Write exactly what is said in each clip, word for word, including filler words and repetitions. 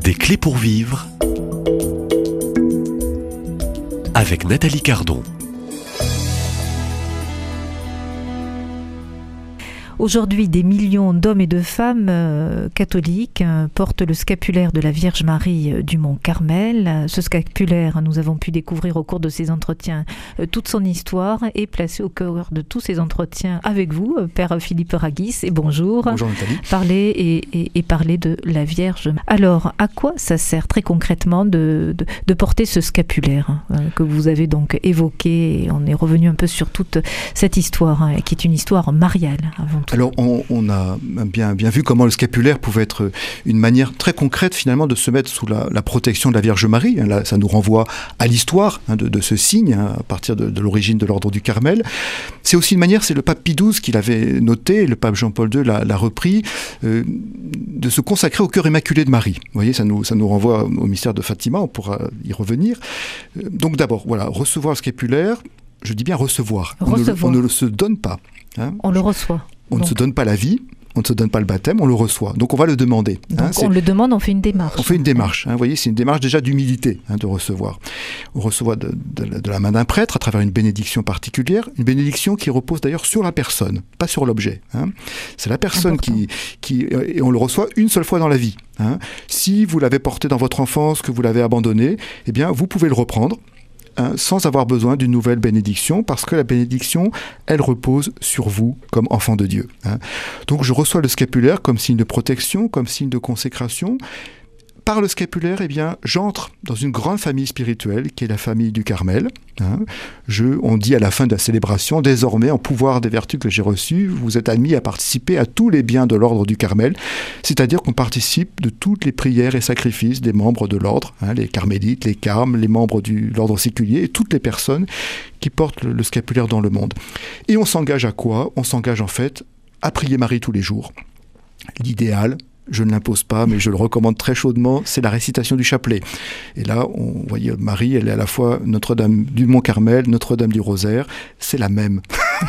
Des clés pour vivre avec Nathalie Cardon. Aujourd'hui, des millions d'hommes et de femmes euh, catholiques euh, portent le scapulaire de la Vierge Marie euh, du Mont Carmel. Ce scapulaire, nous avons pu découvrir au cours de ces entretiens euh, toute son histoire et placé au cœur de tous ces entretiens avec vous, euh, Père Philippe Ragis. Et bonjour. Bonjour Nathalie. Parler et, et, et parler de la Vierge. Alors, à quoi ça sert très concrètement de, de, de porter ce scapulaire hein, que vous avez donc évoqué, et on est revenu un peu sur toute cette histoire, hein, qui est une histoire mariale avant tout. Alors, on, on a bien, bien vu comment le scapulaire pouvait être une manière très concrète, finalement, de se mettre sous la, la protection de la Vierge Marie. Là, ça nous renvoie à l'histoire hein, de, de ce signe, hein, à partir de, de l'origine de l'ordre du Carmel. C'est aussi une manière, c'est le pape Pie douze qui l'avait noté, le pape Jean-Paul deux l'a, l'a repris, euh, de se consacrer au cœur immaculé de Marie. Vous voyez, ça nous, ça nous renvoie au mystère de Fatima, on pourra y revenir. Donc d'abord, voilà, recevoir le scapulaire, je dis bien recevoir. recevoir. On, ne, on ne le se donne pas. Hein. On le reçoit. On Donc. ne se donne pas la vie, on ne se donne pas le baptême, on le reçoit. Donc on va le demander. Donc hein, on le demande, on fait une démarche. On fait une démarche. Hein, vous voyez, c'est une démarche déjà d'humilité hein, de recevoir. On reçoit de, de, de la main d'un prêtre à travers une bénédiction particulière, une bénédiction qui repose d'ailleurs sur la personne, pas sur l'objet. Hein. C'est la personne qui, qui... Et on le reçoit une seule fois dans la vie. Hein. Si vous l'avez porté dans votre enfance, que vous l'avez abandonné, eh bien vous pouvez le reprendre. Hein, sans avoir besoin d'une nouvelle bénédiction, parce que la bénédiction, elle repose sur vous comme enfant de Dieu. Hein. Donc je reçois le scapulaire comme signe de protection, comme signe de consécration. Par le scapulaire, eh bien, j'entre dans une grande famille spirituelle qui est la famille du Carmel. Hein. Je, on dit à la fin de la célébration, désormais, en pouvoir des vertus que j'ai reçues, vous êtes admis à participer à tous les biens de l'ordre du Carmel, c'est-à-dire qu'on participe de toutes les prières et sacrifices des membres de l'ordre, hein, les carmélites, les carmes, les membres de l'ordre séculier et toutes les personnes qui portent le, le scapulaire dans le monde. Et on s'engage à quoi ? On s'engage en fait à prier Marie tous les jours. L'idéal, je ne l'impose pas, mais je le recommande très chaudement, c'est la récitation du chapelet. Et là, on voyez Marie, elle est à la fois Notre-Dame du Mont-Carmel, Notre-Dame du Rosaire, c'est la même.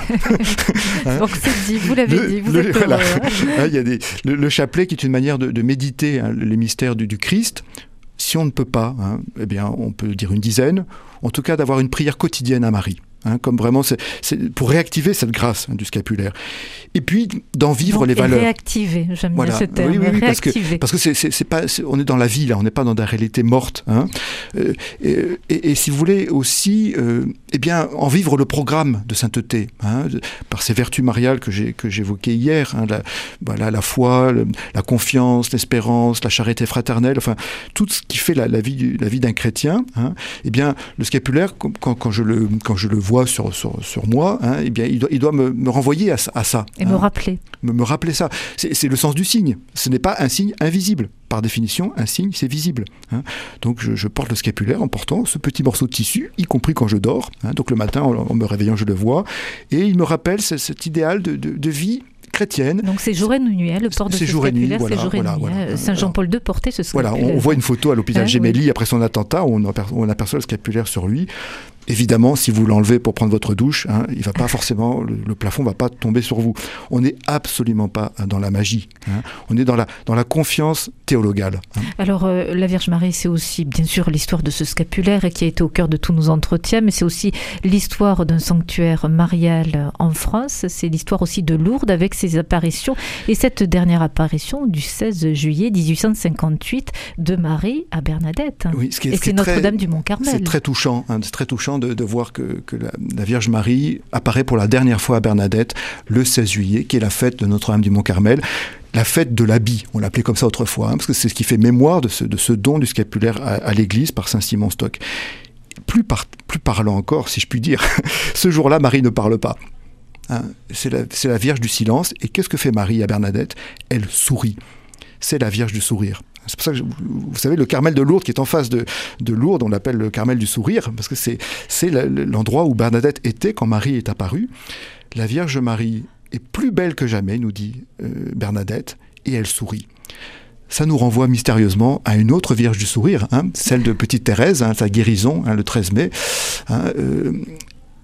hein Donc c'est dit, vous l'avez le, dit, vous le, êtes voilà. heureux. Il y a des, le, le chapelet qui est une manière de, de méditer hein, les mystères du, du Christ. Si on ne peut pas, hein, eh bien, on peut dire une dizaine, en tout cas d'avoir une prière quotidienne à Marie. Hein, comme vraiment, c'est, c'est pour réactiver cette grâce hein, du scapulaire. Et puis, d'en vivre Donc, les valeurs. Réactiver, j'aime voilà. bien ce terme. Oui, oui, oui, parce que, réactiver. parce que c'est, c'est, c'est pas, c'est, on est dans la vie, là, on n'est pas dans la réalité morte. Hein. Euh, et, et, et si vous voulez aussi, euh, eh bien, en vivre le programme de sainteté, hein, de, par ces vertus mariales que, j'ai, que j'évoquais hier, hein, la, voilà, la foi, le, la confiance, l'espérance, la charité fraternelle, enfin, tout ce qui fait la, la, vie, du, la vie d'un chrétien, hein, eh bien, le scapulaire, quand, quand, je, le, quand je le vois sur, sur, sur moi, hein, eh bien, il doit, il doit me, me renvoyer à, à ça. Et hein, me rappeler. Me, me rappeler ça. C'est, c'est le sens du signe. Ce n'est pas un signe invisible. Par définition, un signe, c'est visible. Hein. Donc, je, je porte le scapulaire en portant ce petit morceau de tissu, y compris quand je dors. Hein. Donc, le matin, en, en me réveillant, je le vois. Et il me rappelle ce, cet idéal de, de, de vie chrétienne. Donc c'est jour et nuit, hein, le port de ce scapulaire, voilà, c'est jour et voilà, nuit. voilà. Hein. Saint Jean-Paul deux portait ce scapulaire. Voilà, on, on voit une photo à l'hôpital hein, Gemelli oui. après son attentat, où on, aperçoit, on aperçoit le scapulaire sur lui. Évidemment, si vous l'enlevez pour prendre votre douche, hein, il va pas forcément, le, le plafond va pas tomber sur vous. On n'est absolument pas dans la magie. Hein. On est dans la, dans la confiance théologale. Hein. Alors, euh, la Vierge Marie, c'est aussi, bien sûr, l'histoire de ce scapulaire et qui a été au cœur de tous nos entretiens, mais c'est aussi l'histoire d'un sanctuaire marial en France. C'est l'histoire aussi de Lourdes avec ses apparitions. Et cette dernière apparition du seize juillet dix-huit cent cinquante-huit de Marie à Bernadette. Oui, ce qui est, et ce c'est qui est Notre-Dame très, du Mont-Carmel. C'est très touchant, hein, c'est très touchant de, de voir que, que la, la Vierge Marie apparaît pour la dernière fois à Bernadette le seize juillet, qui est la fête de Notre-Dame du Mont-Carmel. La fête de l'habit, on l'appelait comme ça autrefois, hein, parce que c'est ce qui fait mémoire de ce, de ce don du scapulaire à, à l'Église par saint Simon Stock. Plus, par, plus parlant encore, si je puis dire, ce jour-là, Marie ne parle pas. Hein, c'est, la, c'est la Vierge du silence. Et qu'est-ce que fait Marie à Bernadette ? Elle sourit. C'est la Vierge du sourire. C'est pour ça que, je, vous savez, le Carmel de Lourdes qui est en face de, de Lourdes, on l'appelle le Carmel du sourire, parce que c'est, c'est l'endroit où Bernadette était quand Marie est apparue. La Vierge Marie est plus belle que jamais, nous dit euh, Bernadette, et elle sourit. Ça nous renvoie mystérieusement à une autre Vierge du sourire, hein, celle de Petite Thérèse, hein, sa guérison, hein, le treize mai. Hein, euh,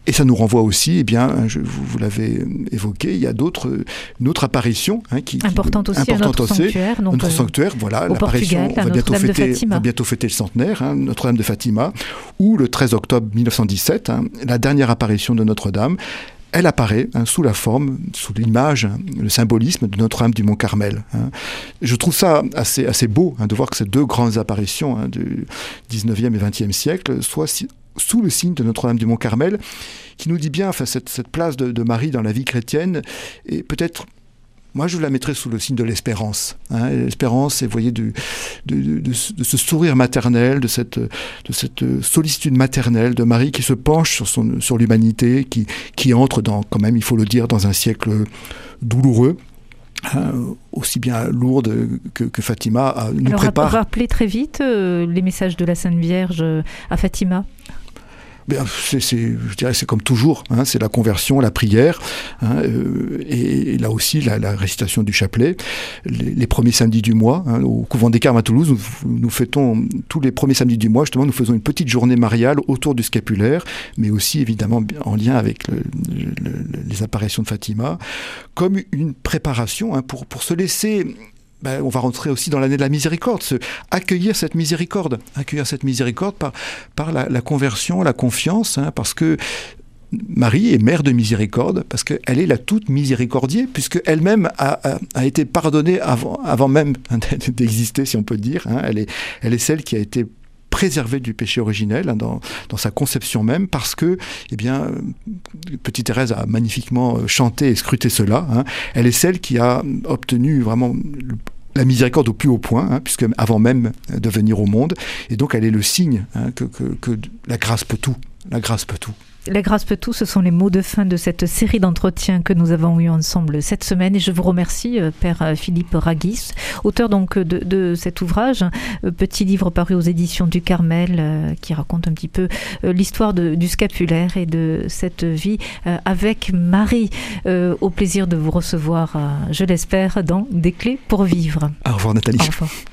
Et ça nous renvoie aussi, eh bien, je, vous, vous l'avez évoqué, il y a d'autres, une autre apparition hein, qui, qui importante aussi, importante à notre aussi, sanctuaire, donc notre euh, sanctuaire, voilà, au l'apparition. Portugal, on va bientôt fêter, Fatima. on va bientôt fêter le centenaire, hein, Notre-Dame de Fatima, ou le treize octobre mille neuf cent dix-sept, hein, la dernière apparition de Notre-Dame. Elle apparaît hein, sous la forme, sous l'image, hein, le symbolisme de Notre-Dame du Mont-Carmel. Hein. Je trouve ça assez, assez beau hein, de voir que ces deux grandes apparitions hein, du dix-neuvième et vingtième siècle soient si, sous le signe de Notre-Dame du Mont-Carmel, qui nous dit bien enfin, cette, cette place de, de Marie dans la vie chrétienne, et peut-être, moi je la mettrais sous le signe de l'espérance. Hein. L'espérance, c'est, vous voyez, de, de, de, de, de ce sourire maternel, de cette, de cette sollicitude maternelle de Marie qui se penche sur, son, sur l'humanité, qui, qui entre, dans, quand même, il faut le dire, dans un siècle douloureux. Hein, aussi bien lourde que, que Fatima à, nous Alors, prépare. Alors, rappeler très vite euh, les messages de la Sainte Vierge à Fatima. Bien, c'est, c'est, je dirais, c'est comme toujours, hein, c'est la conversion, la prière, hein, euh, et, et là aussi la, la récitation du chapelet. Les, les premiers samedis du mois, hein, au couvent des Carmes à Toulouse, nous, nous fêtons tous les premiers samedis du mois, justement, nous faisons une petite journée mariale autour du scapulaire, mais aussi évidemment en lien avec le, le, le, les apparitions de Fatima, comme une préparation hein, pour, pour se laisser... Ben, on va rentrer aussi dans l'année de la miséricorde, se, accueillir cette miséricorde, accueillir cette miséricorde par, par la, la conversion, la confiance, hein, parce que Marie est mère de miséricorde, parce qu'elle est la toute miséricordiée, puisqu'elle-même a, a, a été pardonnée avant, avant même d'exister, si on peut dire. Hein. Elle est, elle est celle qui a été préservée du péché originel hein, dans, dans sa conception même, parce que, eh bien, petite Thérèse a magnifiquement chanté et scruté cela. Hein. Elle est celle qui a obtenu vraiment la miséricorde au plus haut point, hein, puisque avant même de venir au monde, et donc elle est le signe hein, que, que, que la grâce peut tout. La grâce peut tout. La grâce peut tout, ce sont les mots de fin de cette série d'entretiens que nous avons eu ensemble cette semaine. Et je vous remercie, Père Philippe Ragis, auteur donc de, de cet ouvrage, petit livre paru aux éditions du Carmel, qui raconte un petit peu l'histoire de, du scapulaire et de cette vie avec Marie. Au plaisir de vous recevoir, je l'espère, dans Des clés pour vivre. Au revoir Nathalie. Au revoir.